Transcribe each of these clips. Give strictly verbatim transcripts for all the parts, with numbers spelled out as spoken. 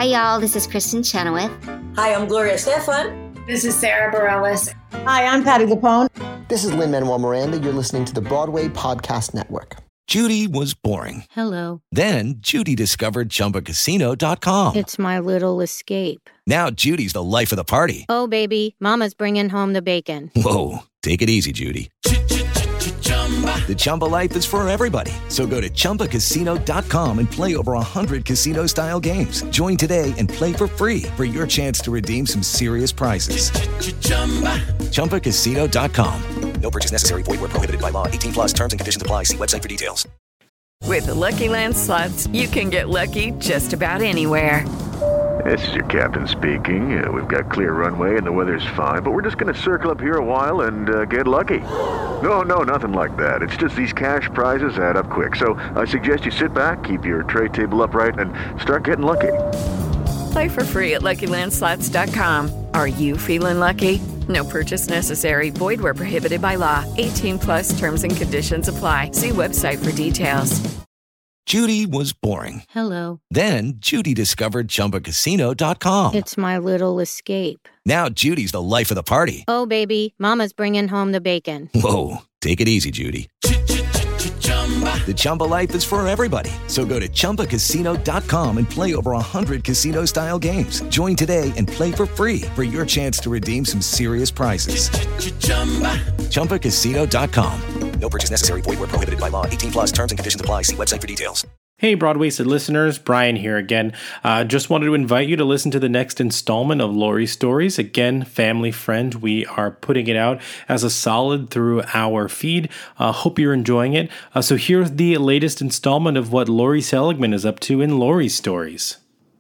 Hi, y'all. This is Kristen Chenoweth. Hi, I'm Gloria Stefan. This is Sarah Bareilles. Hi, I'm Patti LuPone. This is Lin-Manuel Miranda. You're listening to the Broadway Podcast Network. Judy was boring. Hello. Then Judy discovered Chumba Casino dot com. It's my little escape. Now Judy's the life of the party. Oh, baby, mama's bringing home the bacon. Whoa, take it easy, Judy. The Chumba life is for everybody. So go to Chumba Casino dot com and play over one hundred casino-style games. Join today and play for free for your chance to redeem some serious prizes. Chumba Casino dot com. No purchase necessary. Void where prohibited by law. eighteen plus terms and conditions apply. See website for details. With the Lucky Land Slots, you can get lucky just about anywhere. This is your captain speaking. Uh, we've got clear runway and the weather's fine, but we're just going to circle up here a while and uh, get lucky. No, no, nothing like that. It's just these cash prizes add up quick. So I suggest you sit back, keep your tray table upright, and start getting lucky. Play for free at Lucky Land Slots dot com. Are you feeling lucky? No purchase necessary. Void where prohibited by law. eighteen plus terms and conditions apply. See website for details. Judy was boring. Hello. Then Judy discovered Chumba Casino dot com. It's my little escape. Now Judy's the life of the party. Oh, baby, mama's bringing home the bacon. Whoa, take it easy, Judy. The Chumba life is for everybody. So go to Chumba Casino dot com and play over one hundred casino-style games. Join today and play for free for your chance to redeem some serious prizes. Chumba Casino dot com. No purchase necessary. Void where prohibited by law. eighteen plus terms and conditions apply. See website for details. Hey, Broadwasted listeners, Brian here again. Uh, just wanted to invite you to listen to the next installment of Lori's Stories. Again, family friend, we are putting it out as a solid through our feed. Uh, hope you're enjoying it. Uh, so here's the latest installment of what Lori Seligman is up to in Lori's Stories.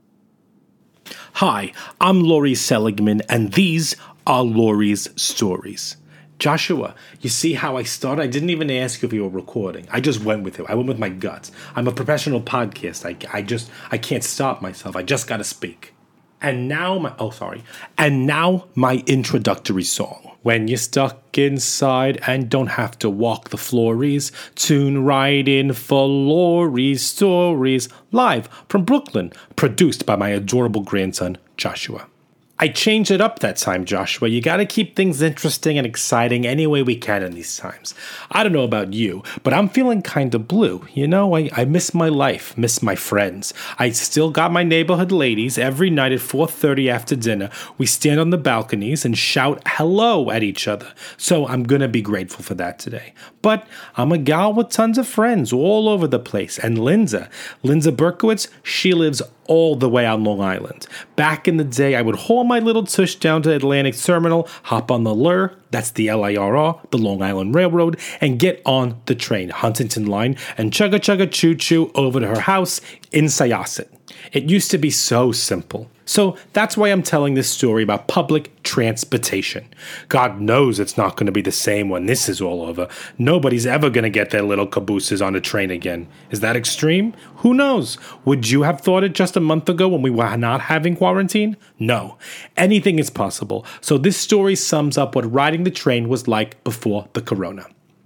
Hi, I'm Lori Seligman, and these are Lori's Stories. Joshua, you see how I started? I didn't even ask you if you were recording. I just went with it. I went with my guts. I'm a professional podcast. I, I just, I can't stop myself. I just got to speak. And now my, oh, sorry. And now my introductory song. When you're stuck inside and don't have to walk the floors, tune right in for Lori's Stories. Live from Brooklyn, produced by my adorable grandson, Joshua. I changed it up that time, Joshua. You gotta keep things interesting and exciting any way we can in these times. I don't know about you, but I'm feeling kinda blue. You know, I, I miss my life, miss my friends. I still got my neighborhood ladies. Every night at four thirty after dinner, we stand on the balconies and shout hello at each other. So I'm gonna be grateful for that today. But I'm a gal with tons of friends all over the place. And Linda, Linda Berkowitz, she lives all the way on Long Island. Back in the day, I would haul my little tush down to Atlantic Terminal, hop on the L R, that's the L I R R, the Long Island Railroad, and get on the train, Huntington Line, and chugga chugga choo choo over to her house in Syosset. It used to be so simple. So that's why I'm telling this story about public transportation. God knows it's not going to be the same when this is all over. Nobody's ever going to get their little cabooses on a train again. Is that extreme? Who knows? Would you have thought it just a month ago when we were not having quarantine? No. Anything is possible. So this story sums up what riding the train was like before the corona.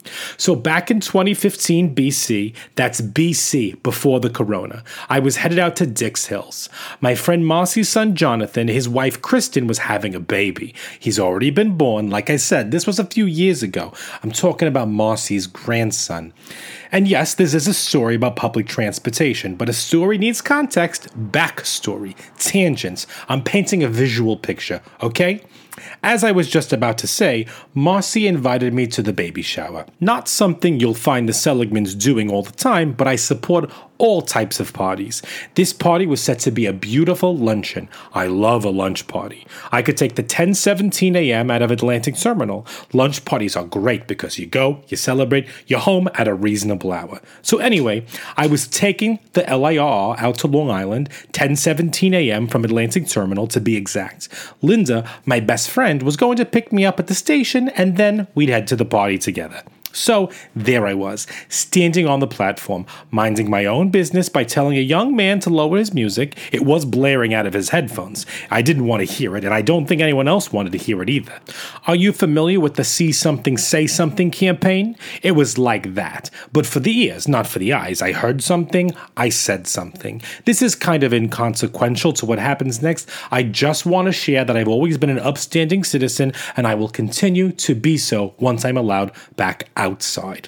So back in twenty fifteen B C, that's B C, before the corona, I was headed out to Dix Hills. My friend Marcy's son Jonathan, his wife Kristen, was having a baby. He's already been born. Like I said, this was a few years ago. I'm talking about Marcy's grandson. And yes, this is a story about public transportation, but a story needs context, backstory, tangents. I'm painting a visual picture, okay? As I was just about to say, Marcy invited me to the baby shower. Not something you'll find the Seligmans doing all the time, but I support all types of parties. This party was set to be a beautiful luncheon. I love a lunch party. I could take the ten seventeen a.m. out of Atlantic Terminal. Lunch parties are great because you go, you celebrate, you're home at a reasonable hour. So anyway, I was taking the L I R R out to Long Island, ten seventeen a.m. from Atlantic Terminal to be exact. Linda, my best friend, was going to pick me up at the station and then we'd head to the party together. So there I was, standing on the platform, minding my own business by telling a young man to lower his music. It was blaring out of his headphones. I didn't want to hear it, and I don't think anyone else wanted to hear it either. Are you familiar with the See Something, Say Something campaign? It was like that, but for the ears, not for the eyes. I heard something, I said something. This is kind of inconsequential to what happens next. I just want to share that I've always been an upstanding citizen, and I will continue to be so once I'm allowed back outside.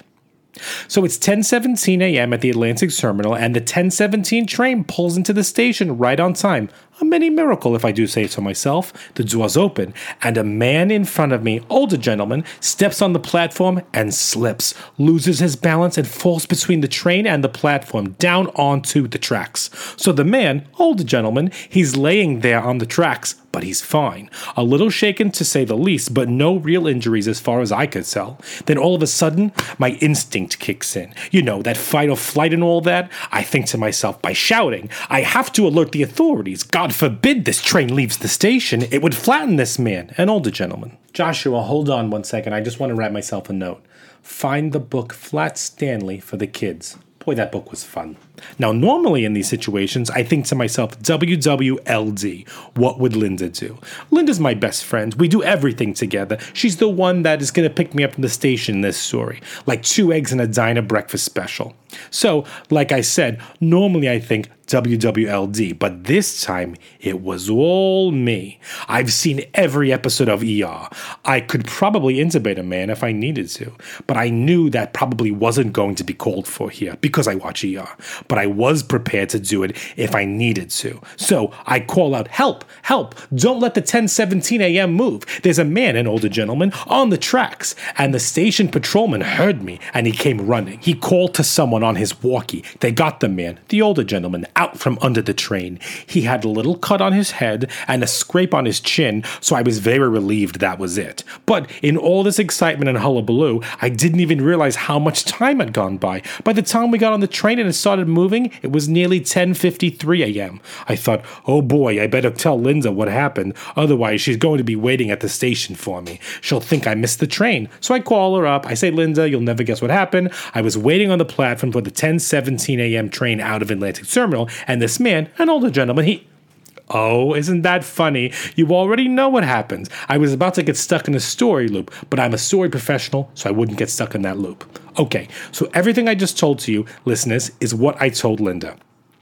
So it's ten seventeen a.m. at the Atlantic Terminal, and the ten seventeen train pulls into the station right on time. A mini miracle, if I do say so myself. The doors open, and a man in front of me, older gentleman, steps on the platform and slips, loses his balance, and falls between the train and the platform, down onto the tracks. So the man, older gentleman, he's laying there on the tracks, but he's fine. A little shaken to say the least, but no real injuries as far as I could tell. Then all of a sudden, my instinct kicks in. You know, that fight or flight and all that. I think to myself, by shouting, I have to alert the authorities. God forbid this train leaves the station. It would flatten this man, an older gentleman. Joshua, hold on one second. I just want to write myself a note. Find the book Flat Stanley for the kids. Boy, that book was fun. Now, normally in these situations, I think to myself, W W L D, what would Linda do? Linda's my best friend. We do everything together. She's the one that is going to pick me up from the station in this story, like two eggs and a diner breakfast special. So, like I said, normally I think W W L D, but this time it was all me. I've seen every episode of E R. I could probably intubate a man if I needed to, but I knew that probably wasn't going to be called for here because I watch E R. But I was prepared to do it if I needed to. So I call out, help, help, don't let the ten seventeen a.m. move. There's a man, an older gentleman, on the tracks. And the station patrolman heard me and he came running. He called to someone on his walkie. They got the man, the older gentleman, out from under the train. He had a little cut on his head and a scrape on his chin, so I was very relieved that was it. But in all this excitement and hullabaloo, I didn't even realize how much time had gone by. By the time we got on the train and it started moving, it was nearly ten fifty-three a.m. I thought, oh boy, I better tell Linda what happened, otherwise she's going to be waiting at the station for me. She'll think I missed the train. So I call her up. I say, Linda, you'll never guess what happened. I was waiting on the platform for the ten seventeen a.m. train out of Atlantic Terminal, and this man, an older gentleman, he... Oh, isn't that funny? You already know what happens. I was about to get stuck in a story loop, but I'm a story professional, so I wouldn't get stuck in that loop. Okay, so everything I just told to you, listeners, is what I told Linda.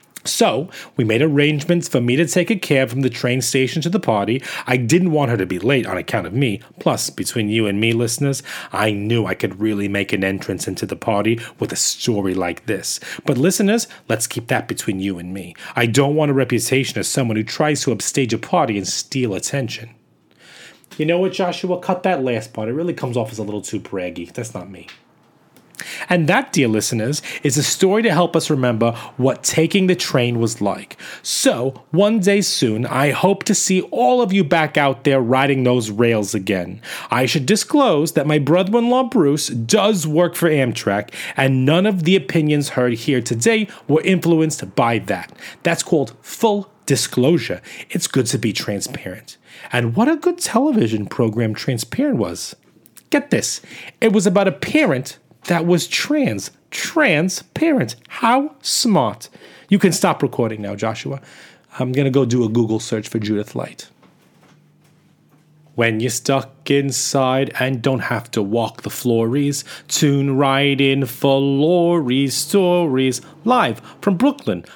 So, we made arrangements for me to take a cab from the train station to the party. I didn't want her to be late on account of me. Plus, between you and me, listeners, I knew I could really make an entrance into the party with a story like this. But listeners, let's keep that between you and me. I don't want a reputation as someone who tries to upstage a party and steal attention. You know what, Joshua? Cut that last part. It really comes off as a little too braggy. That's not me. And that, dear listeners, is a story to help us remember what taking the train was like. So, one day soon, I hope to see all of you back out there riding those rails again. I should disclose that my brother-in-law Bruce does work for Amtrak, and none of the opinions heard here today were influenced by that. That's called full disclosure. It's good to be transparent. And what a good television program Transparent was. Get this, it was about a parent that was trans. Transparent. How smart. You can stop recording now, Joshua. I'm going to go do a Google search for Judith Light. When you're stuck inside and don't have to walk the floorys, tune right in for Lori's Stories, live from Brooklyn.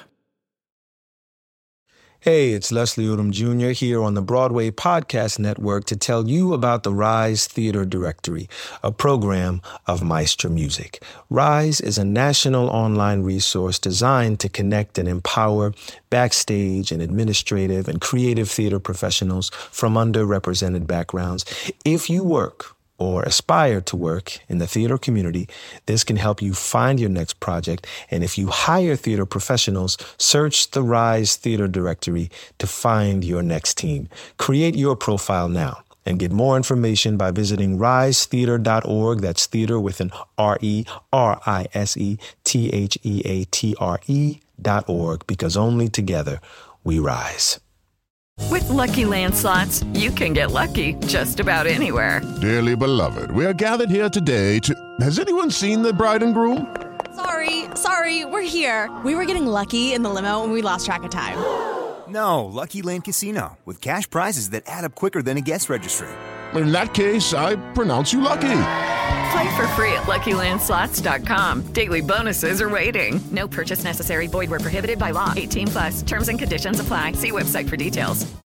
Hey, it's Leslie Odom Junior here on the Broadway Podcast Network to tell you about the Rise Theater Directory, a program of Maestro Music. Rise is a national online resource designed to connect and empower backstage and administrative and creative theater professionals from underrepresented backgrounds. If you work or aspire to work in the theater community, this can help you find your next project. And if you hire theater professionals, search the Rise Theater Directory to find your next team. Create your profile now and get more information by visiting rise theater dot org. That's theater with an R E R I S E T H E A T R E dot org, because only together we rise. With Lucky Land Slots, you can get lucky just about anywhere. Dearly beloved, we are gathered here today to... Has anyone seen the bride and groom? Sorry, sorry, we're here. We were getting lucky in the limo and we lost track of time. No, Lucky Land Casino, with cash prizes that add up quicker than a guest registry. In that case, I pronounce you lucky. Play for free at Lucky Land Slots dot com. Daily bonuses are waiting. No purchase necessary. Void where prohibited by law. eighteen plus. Terms and conditions apply. See website for details.